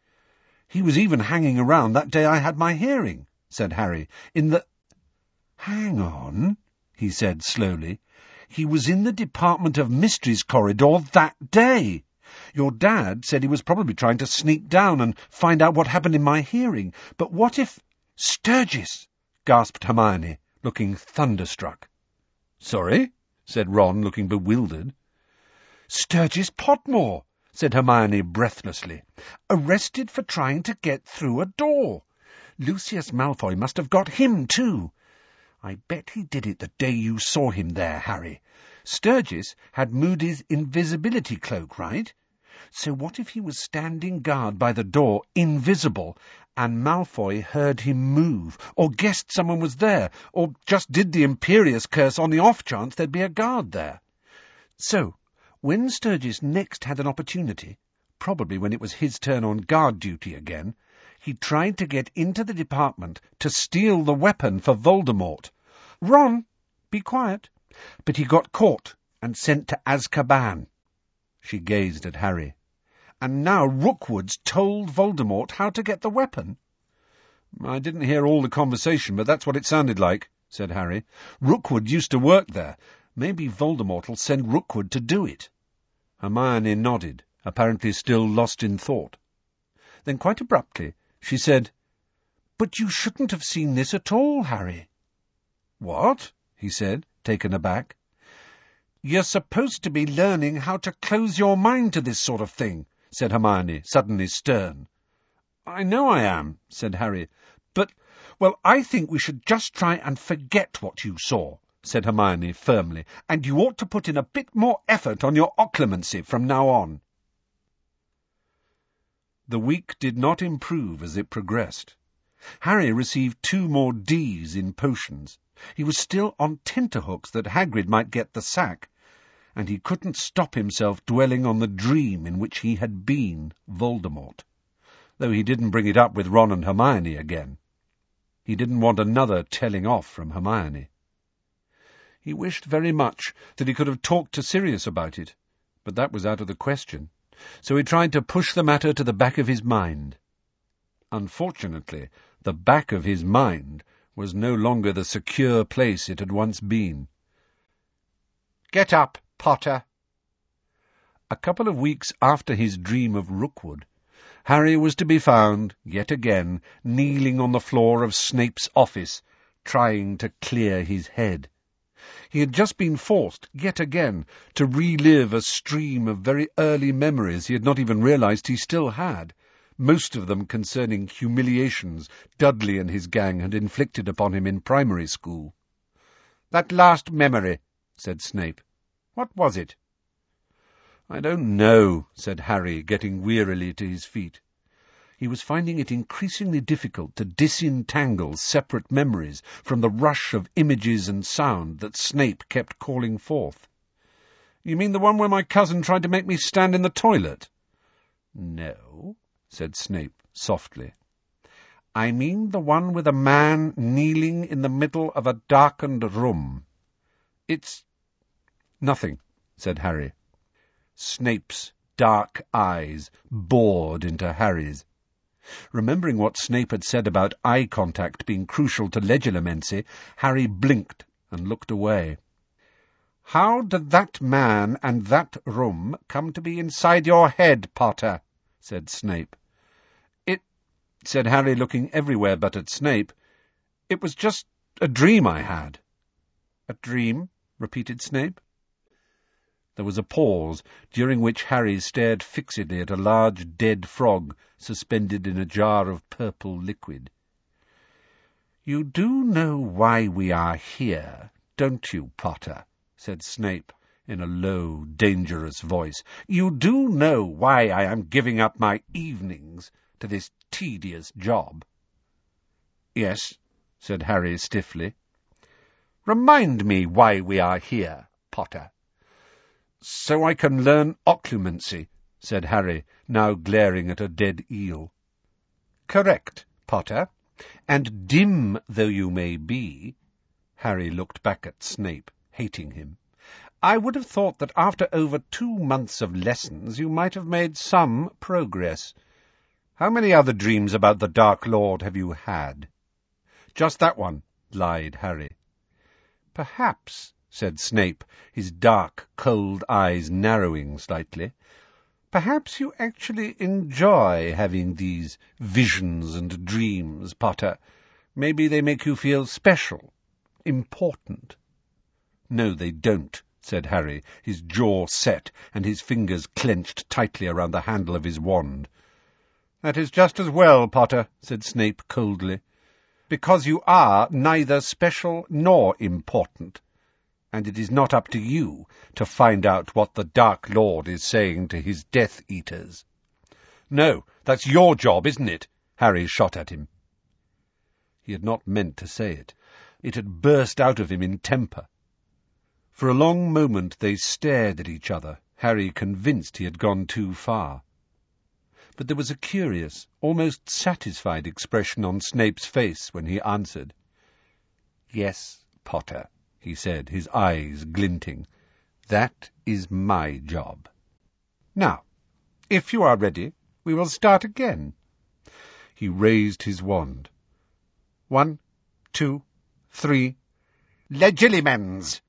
He was even hanging around that day I had my hearing," said Harry, "in the—" "Hang on," he said slowly. "He was in the Department of Mysteries corridor that day. Your dad said he was probably trying to sneak down and find out what happened in my hearing. But what if—" "Sturgis!" gasped Hermione, looking thunderstruck. "Sorry?" said Ron, looking bewildered. "Sturgis Podmore," said Hermione breathlessly. "Arrested for trying to get through a door. Lucius Malfoy must have got him, too. I bet he did it the day you saw him there, Harry. Sturgis had Moody's invisibility cloak, right? So what if he was standing guard by the door, invisible, and Malfoy heard him move, or guessed someone was there, or just did the Imperious curse on the off chance there'd be a guard there? So, when Sturgis next had an opportunity, probably when it was his turn on guard duty again, he tried to get into the department to steal the weapon for Voldemort. Ron, be quiet. But he got caught and sent to Azkaban." She gazed at Harry. "And now Rookwood's told Voldemort how to get the weapon." "I didn't hear all the conversation, but that's what it sounded like," said Harry. "Rookwood used to work there. Maybe Voldemort'll send Rookwood to do it." Hermione nodded, apparently still lost in thought. Then quite abruptly she said, "But you shouldn't have seen this at all, Harry." "What?" he said, taken aback. "You're supposed to be learning how to close your mind to this sort of thing," said Hermione, suddenly stern. "I know I am," said Harry. "But, well, I think we should just try and forget what you saw," said Hermione firmly, "and you ought to put in a bit more effort on your occlumency from now on." The week did not improve as it progressed. Harry received 2 more Ds in potions. He was still on tenterhooks that Hagrid might get the sack, and he couldn't stop himself dwelling on the dream in which he had been Voldemort, though he didn't bring it up with Ron and Hermione again. He didn't want another telling off from Hermione. He wished very much that he could have talked to Sirius about it, but that was out of the question, so he tried to push the matter to the back of his mind. Unfortunately, the back of his mind was no longer the secure place it had once been. "Get up, Potter." A couple of weeks after his dream of Rookwood, Harry was to be found, yet again, kneeling on the floor of Snape's office, trying to clear his head. He had just been forced, yet again, to relive a stream of very early memories he had not even realized he still had, most of them concerning humiliations Dudley and his gang had inflicted upon him in primary school. "That last memory," said Snape. "What was it?" "I don't know," said Harry, getting wearily to his feet. He was finding it increasingly difficult to disentangle separate memories from the rush of images and sound that Snape kept calling forth. "You mean the one where my cousin tried to make me stand in the toilet?" "No," said Snape softly. "I mean the one with a man kneeling in the middle of a darkened room." "It's—" "Nothing," said Harry. Snape's dark eyes bored into Harry's. Remembering what Snape had said about eye contact being crucial to legilimency, Harry blinked and looked away. "How did that man and that room come to be inside your head, Potter?" said Snape. "It," said Harry, looking everywhere but at Snape, "it was just a dream I had." "A dream?" repeated Snape. There was a pause, during which Harry stared fixedly at a large dead frog suspended in a jar of purple liquid. "You do know why we are here, don't you, Potter?" said Snape in a low, dangerous voice. "You do know why I am giving up my evenings to this tedious job?" "Yes," said Harry stiffly. "Remind me why we are here, Potter." "So I can learn occlumency," said Harry, now glaring at a dead eel. "Correct, Potter. And dim though you may be," Harry looked back at Snape, hating him, "I would have thought that after over 2 months of lessons you might have made some progress. How many other dreams about the Dark Lord have you had?" "Just that one," lied Harry. "Perhaps," said Snape, his dark, cold eyes narrowing slightly, "perhaps you actually enjoy having these visions and dreams, Potter. Maybe they make you feel special, important." "No, they don't," said Harry, his jaw set and his fingers clenched tightly around the handle of his wand. "That is just as well, Potter," said Snape coldly, "because you are neither special nor important, and it is not up to you to find out what the Dark Lord is saying to his Death Eaters." "No, that's your job, isn't it?" Harry shot at him. He had not meant to say it. It had burst out of him in temper. For a long moment they stared at each other, Harry convinced he had gone too far. But there was a curious, almost satisfied expression on Snape's face when he answered. "Yes, Potter," he said, his eyes glinting. "That is my job. Now, if you are ready, we will start again." He raised his wand. 1, 2, 3... Legilimens!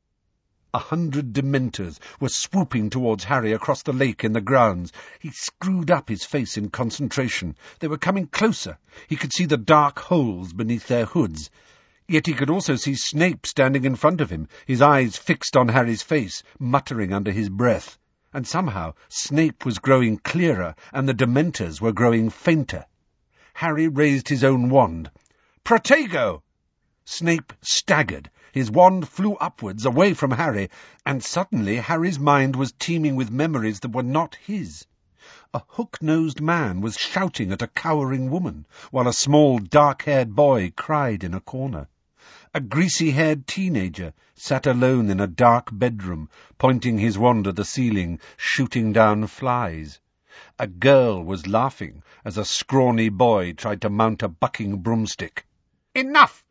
100 Dementors were swooping towards Harry across the lake in the grounds. He screwed up his face in concentration. They were coming closer. He could see the dark holes beneath their hoods. Yet he could also see Snape standing in front of him, his eyes fixed on Harry's face, muttering under his breath. And somehow Snape was growing clearer, and the Dementors were growing fainter. Harry raised his own wand. "Protego!" Snape staggered. His wand flew upwards, away from Harry, and suddenly Harry's mind was teeming with memories that were not his. A hook-nosed man was shouting at a cowering woman, while a small, dark-haired boy cried in a corner. A greasy-haired teenager sat alone in a dark bedroom, pointing his wand at the ceiling, shooting down flies. A girl was laughing as a scrawny boy tried to mount a bucking broomstick. "Enough!"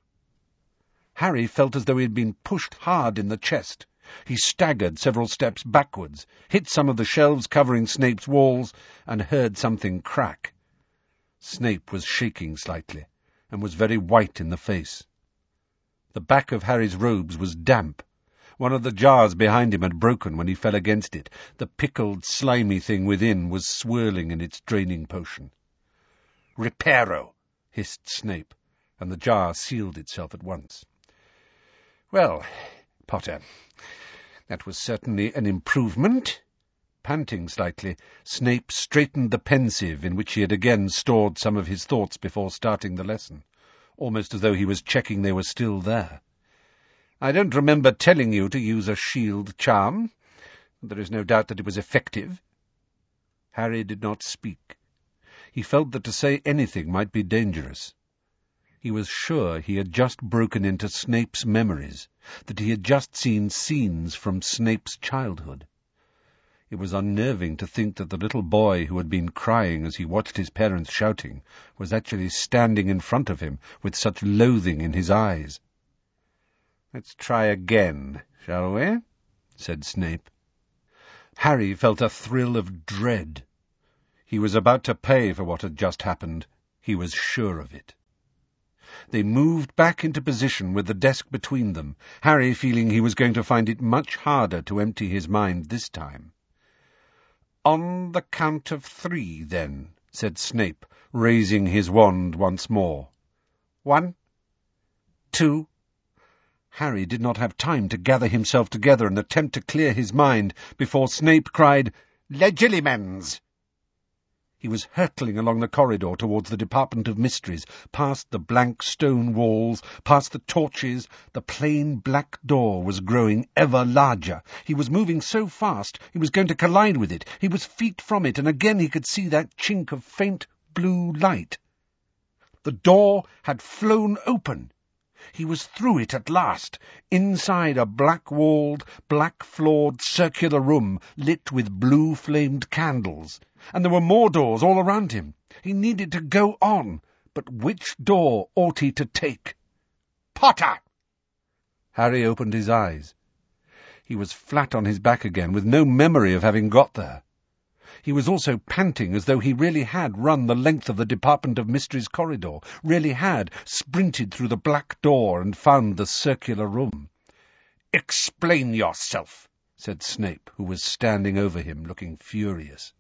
Harry felt as though he had been pushed hard in the chest. He staggered several steps backwards, hit some of the shelves covering Snape's walls, and heard something crack. Snape was shaking slightly, and was very white in the face. The back of Harry's robes was damp. One of the jars behind him had broken when he fell against it. The pickled, slimy thing within was swirling in its draining potion. "Reparo!" hissed Snape, and the jar sealed itself at once. "Well, Potter, that was certainly an improvement." Panting slightly, Snape straightened the pensieve in which he had again stored some of his thoughts before starting the lesson, almost as though he was checking they were still there. "I don't remember telling you to use a shield charm. There is no doubt that it was effective." Harry did not speak. He felt that to say anything might be dangerous. He was sure he had just broken into Snape's memories, that he had just seen scenes from Snape's childhood. It was unnerving to think that the little boy who had been crying as he watched his parents shouting was actually standing in front of him with such loathing in his eyes. "Let's try again, shall we?" said Snape. Harry felt a thrill of dread. He was about to pay for what had just happened. He was sure of it. They moved back into position with the desk between them, Harry feeling he was going to find it much harder to empty his mind this time. "On the count of 3, then," said Snape, raising his wand once more. 1, 2... Harry did not have time to gather himself together and attempt to clear his mind before Snape cried, "Legilimens!" He was hurtling along the corridor towards the Department of Mysteries, past the blank stone walls, past the torches. The plain black door was growing ever larger. He was moving so fast he was going to collide with it. He was feet from it, and again he could see that chink of faint blue light. The door had flown open. He was through it at last, inside a black-walled, black-floored circular room lit with blue-flamed candles. And there were more doors all around him. He needed to go on, but which door ought he to take? "Potter!" Harry opened his eyes. He was flat on his back again, with no memory of having got there. He was also panting as though he really had run the length of the Department of Mysteries corridor, really had sprinted through the black door and found the circular room. "Explain yourself," said Snape, who was standing over him, looking furious.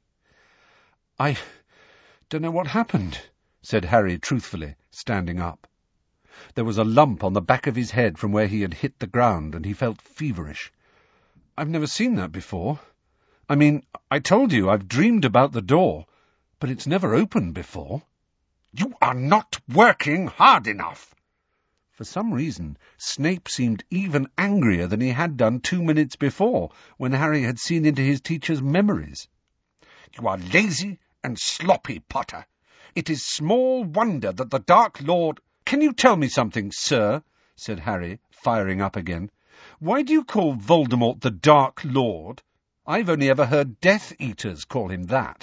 "I don't know what happened," said Harry truthfully, standing up. There was a lump on the back of his head from where he had hit the ground, and he felt feverish. "I've never seen that before. I mean, I told you I've dreamed about the door, but it's never opened before." "You are not working hard enough." For some reason, Snape seemed even angrier than he had done 2 minutes before, when Harry had seen into his teacher's memories. "You are lazy and sloppy, Potter. It is small wonder that the Dark Lord—" "Can you tell me something, sir?" said Harry, firing up again. "Why do you call Voldemort the Dark Lord? I've only ever heard Death Eaters call him that."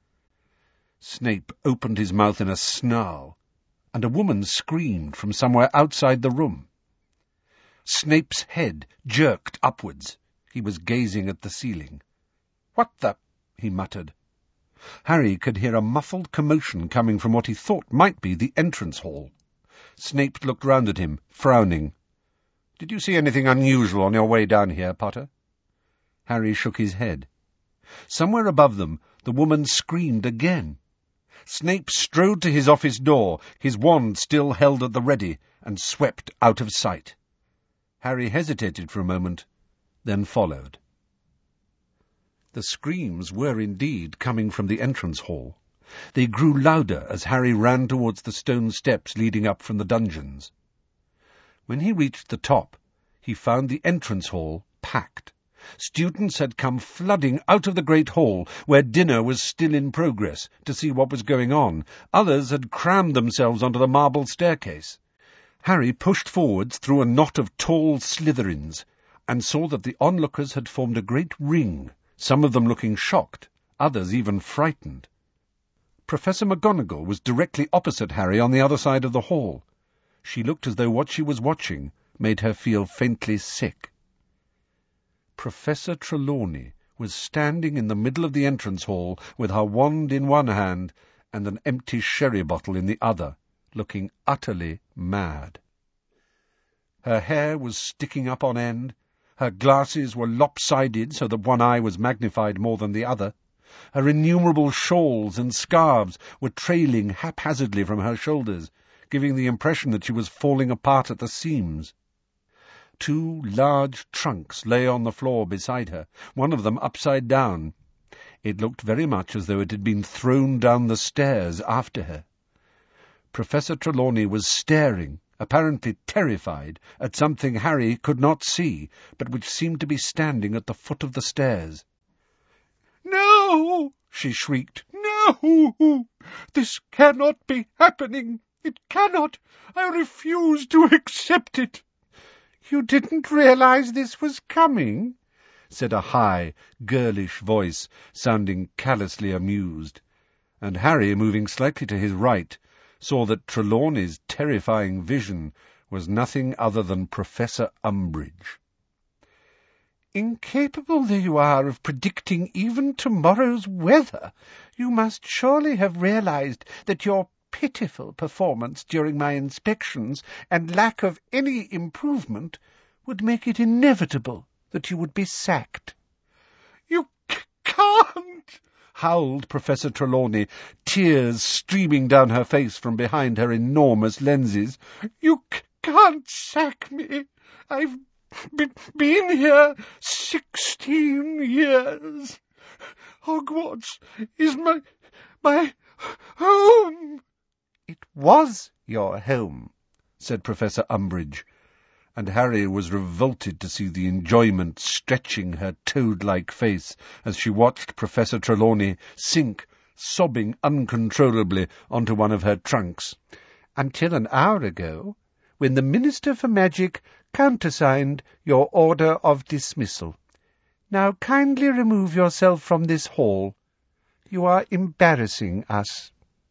Snape opened his mouth in a snarl, and a woman screamed from somewhere outside the room. Snape's head jerked upwards. He was gazing at the ceiling. "What the—" he muttered. Harry could hear a muffled commotion coming from what he thought might be the entrance hall. Snape looked round at him, frowning. "Did you see anything unusual on your way down here, Potter?" Harry shook his head. Somewhere above them, the woman screamed again. Snape strode to his office door, his wand still held at the ready, and swept out of sight. Harry hesitated for a moment, then followed. The screams were indeed coming from the entrance hall. They grew louder as Harry ran towards the stone steps leading up from the dungeons. When he reached the top, he found the entrance hall packed. Students had come flooding out of the great hall, where dinner was still in progress, to see what was going on. Others had crammed themselves onto the marble staircase. Harry pushed forwards through a knot of tall Slytherins, and saw that the onlookers had formed a great ring, some of them looking shocked, others even frightened. Professor McGonagall was directly opposite Harry on the other side of the hall. She looked as though what she was watching made her feel faintly sick. Professor Trelawney was standing in the middle of the entrance hall with her wand in one hand and an empty sherry bottle in the other, looking utterly mad. Her hair was sticking up on end, her glasses were lopsided so that one eye was magnified more than the other, her innumerable shawls and scarves were trailing haphazardly from her shoulders, giving the impression that she was falling apart at the seams. 2 large trunks lay on the floor beside her, one of them upside down. It looked very much as though it had been thrown down the stairs after her. Professor Trelawney was staring, apparently terrified, at something Harry could not see, but which seemed to be standing at the foot of the stairs. "No!" she shrieked. "No! This cannot be happening! It cannot! I refuse to accept it!" "You didn't realize this was coming?" said a high, girlish voice, sounding callously amused, and Harry, moving slightly to his right, saw that Trelawney's terrifying vision was nothing other than Professor Umbridge. Incapable though you are of predicting even tomorrow's weather, you must surely have realized that your pitiful performance during my inspections and lack of any improvement would make it inevitable that you would be sacked. You can't! Howled Professor Trelawney, tears streaming down her face from behind her enormous lenses. You can't sack me. I've been here 16 years. Hogwarts is my home. It was your home, said Professor Umbridge, and Harry was revolted to see the enjoyment stretching her toad-like face as she watched Professor Trelawney sink, sobbing uncontrollably, onto one of her trunks. Until an hour ago, when the Minister for Magic countersigned your order of dismissal. Now kindly remove yourself from this hall. You are embarrassing us.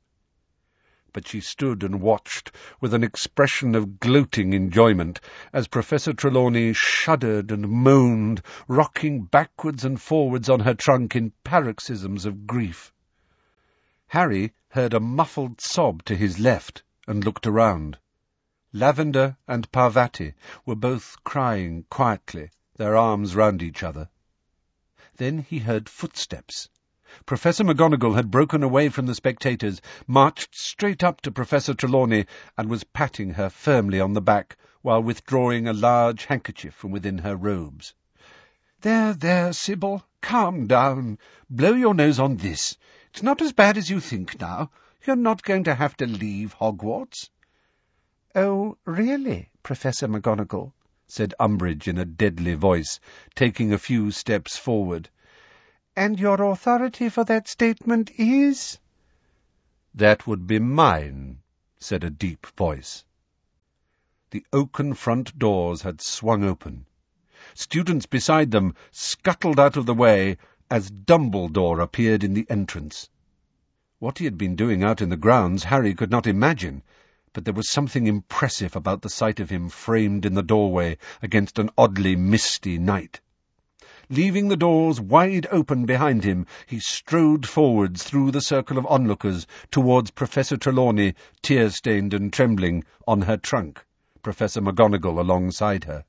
But she stood and watched with an expression of gloating enjoyment as Professor Trelawney shuddered and moaned, rocking backwards and forwards on her trunk in paroxysms of grief. Harry heard a muffled sob to his left and looked around. Lavender and Parvati were both crying quietly, their arms round each other. Then he heard footsteps. Professor McGonagall had broken away from the spectators, marched straight up to Professor Trelawney, and was patting her firmly on the back, while withdrawing a large handkerchief from within her robes. There, Sybil, calm down. Blow your nose on this. It's not as bad as you think now. You're not going to have to leave Hogwarts. Oh, really, Professor McGonagall? Said Umbridge in a deadly voice, taking a few steps forward. And your authority for that statement is? That would be mine, said a deep voice. The oaken front doors had swung open. Students beside them scuttled out of the way as Dumbledore appeared in the entrance. What he had been doing out in the grounds Harry could not imagine, but there was something impressive about the sight of him framed in the doorway against an oddly misty night. Leaving the doors wide open behind him, he strode forwards through the circle of onlookers towards Professor Trelawney, tear-stained and trembling, on her trunk, Professor McGonagall alongside her.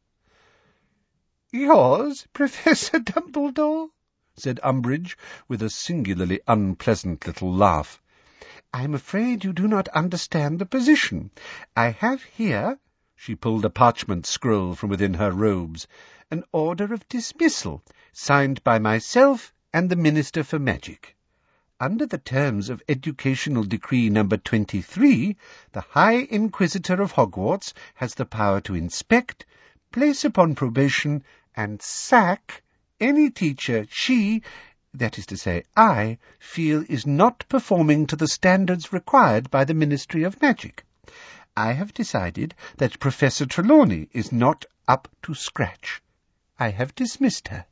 "Yours, Professor Dumbledore?" said Umbridge, with a singularly unpleasant little laugh. "I'm afraid you do not understand the position. I have here," she pulled a parchment scroll from within her robes, "an order of dismissal, signed by myself and the Minister for Magic. Under the terms of Educational Decree No. 23, the High Inquisitor of Hogwarts has the power to inspect, place upon probation, and sack any teacher she, that is to say I, feel is not performing to the standards required by the Ministry of Magic. I have decided that Professor Trelawney is not up to scratch. I have dismissed her."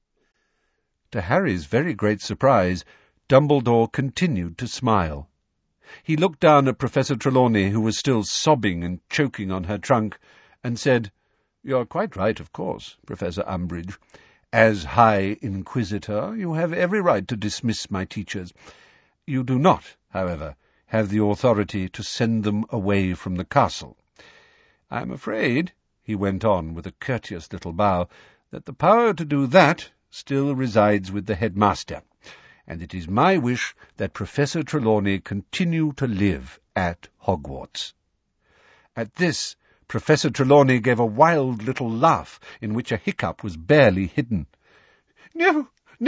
To Harry's very great surprise, Dumbledore continued to smile. He looked down at Professor Trelawney, who was still sobbing and choking on her trunk, and said, "You're quite right, of course, Professor Umbridge. As High Inquisitor, you have every right to dismiss my teachers. You do not, however, have the authority to send them away from the castle. I'm afraid," he went on with a courteous little bow, "that the power to do that still resides with the headmaster, and it is my wish that Professor Trelawney continue to live at Hogwarts." At this, Professor Trelawney gave a wild little laugh, in which a hiccup was barely hidden. No,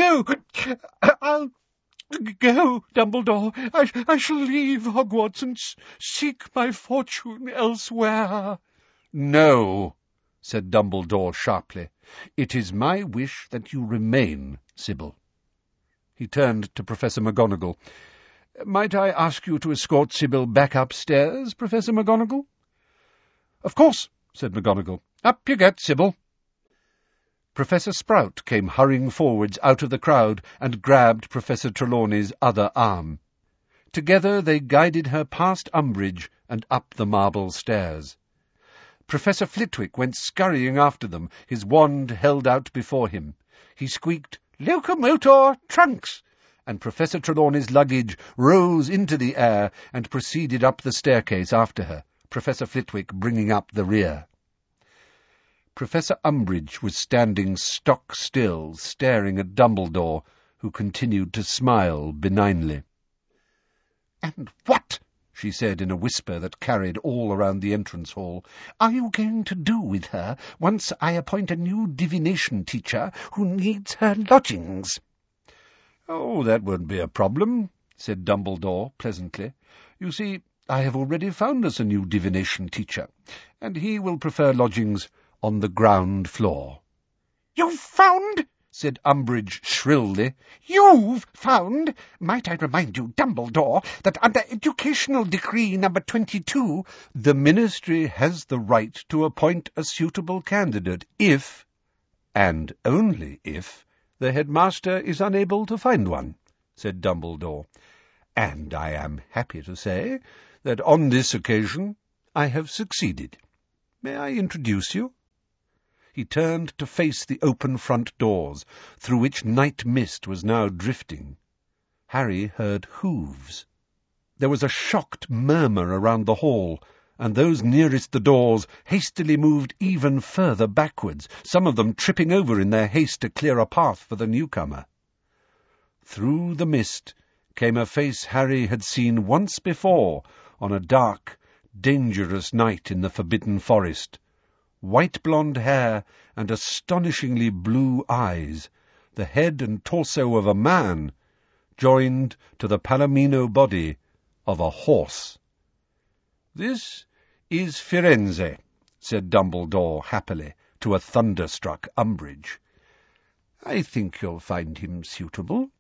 I'll go, Dumbledore. I shall leave Hogwarts and seek my fortune elsewhere." "No," said Dumbledore sharply. "It is my wish that you remain, Sybil." He turned to Professor McGonagall. "Might I ask you to escort Sybil back upstairs, Professor McGonagall?" "Of course," said McGonagall. "Up you get, Sybil." Professor Sprout came hurrying forwards out of the crowd and grabbed Professor Trelawney's other arm. Together they guided her past Umbridge and up the marble stairs. Professor Flitwick went scurrying after them, his wand held out before him. He squeaked, "Locomotor trunks!" and Professor Trelawney's luggage rose into the air and proceeded up the staircase after her, Professor Flitwick bringing up the rear. Professor Umbridge was standing stock still, staring at Dumbledore, who continued to smile benignly. "And what," she said in a whisper that carried all around the entrance hall, "are you going to do with her once I appoint a new divination teacher who needs her lodgings?" "Oh, that won't be a problem," said Dumbledore pleasantly. "You see, I have already found us a new divination teacher, and he will prefer lodgings on the ground floor." "You've found?" said Umbridge shrilly. "You've found? Might I remind you, Dumbledore, that under Educational Decree No. 22... "The Ministry has the right to appoint a suitable candidate if, and only if, the headmaster is unable to find one," said Dumbledore. "And I am happy to say that on this occasion I have succeeded. May I introduce you?" He turned to face the open front doors, through which night mist was now drifting. Harry heard hooves. There was a shocked murmur around the hall, and those nearest the doors hastily moved even further backwards, some of them tripping over in their haste to clear a path for the newcomer. Through the mist came a face Harry had seen once before on a dark, dangerous night in the Forbidden Forest. White blonde hair and astonishingly blue eyes, the head and torso of a man, joined to the palomino body of a horse. "This is Firenze," said Dumbledore happily to a thunderstruck Umbridge. "I think you'll find him suitable."